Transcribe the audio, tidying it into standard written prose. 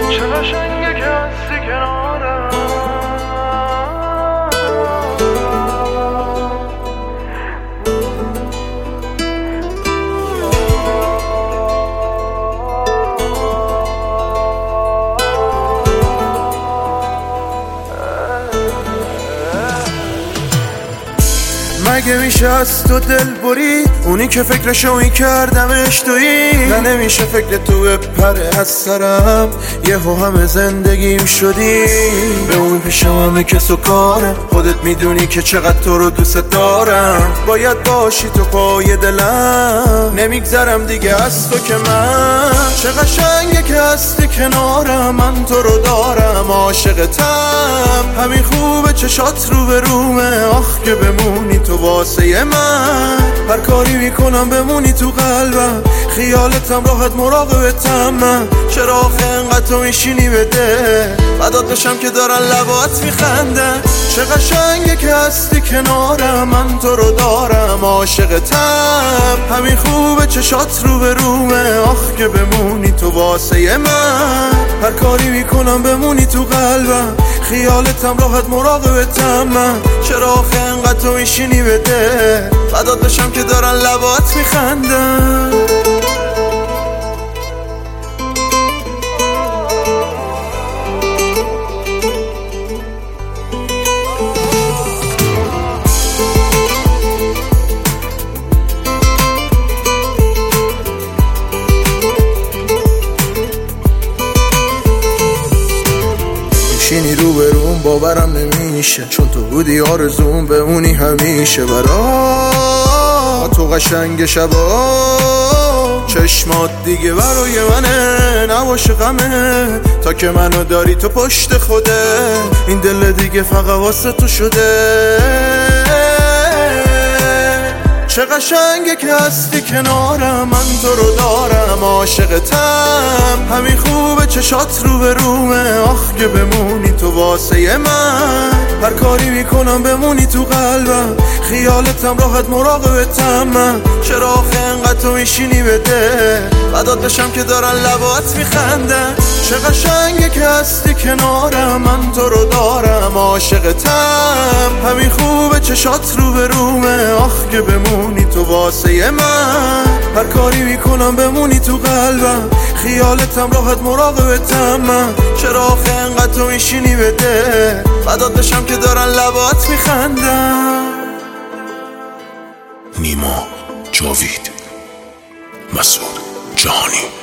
چه قشنگه که هستی کنارم. مگه میشه از تو دل بری؟ اونی که فکرشو این کردمش تویی. نه نمیشه فکر تو بپره از سرم، یهو همه زندگیم شدی. به اون پیشم همه کس و کارم، خودت میدونی که چقدر تو رو دوست دارم. باید باشی تو پای دلم، نمیگذرم دیگه از تو که من. چه قشنگه که هستی کنارم، من تو رو دارم عاشقتم. همین خوبه چشات رو به رومه، آخ که بمونی تو واسه من. هر کاری میکنم بمونی تو قلبم، خیالتم راحت مراقبتم من. چرا آخه انقدر تو میشینی بده بعدات بشم که دارن لبات میخندن. چه قشنگه که هستی کنارم، من تو رو دارم عاشقتم. همین خوبه چشات رو به رومه، آخ که بمونی تو واسه من. هر کاری میکنم بمونی تو قلبم، خیالتم راحت مراقبتم من. چرا آخه انقدر تو میشینی بده بعدات بشم که دارن لبات میخندن. میشینی رو به روم باورم نمیشه، چون تو بودی آرزوم بمونی همیشه. برا تو قشنگ شبا چشمات دیگه برای منه، نباشه غمه تا که منو داری تو پشت خوده. این دل دیگه فقط واسه تو شده. چه قشنگه که هستی کنارم، من تو رو دارم عاشقتم. همین خوبه چشات رو به رومه، آخ که بمونی تو واسه من. هر کاری میکنم بمونی تو قلبم، خیالتم راحت مراقبتم من. چرا آخه انقدر تو میشینی بده بعدات بشم که دارن لبات میخندن. چه قشنگه که هستی کنارم، من تو رو دارم عاشقتم. همین خوبه چشات رو به رومه، آخ که بمونی تو واسه من. هر کاری میکنم بمونی تو قلبم، خیالتم راحت مراقبتم من. چرا آخه انقدر تو میشینی بده بعدات بشم که دارن لبات میخندن. نیما، جاوید، مسعود جهانی.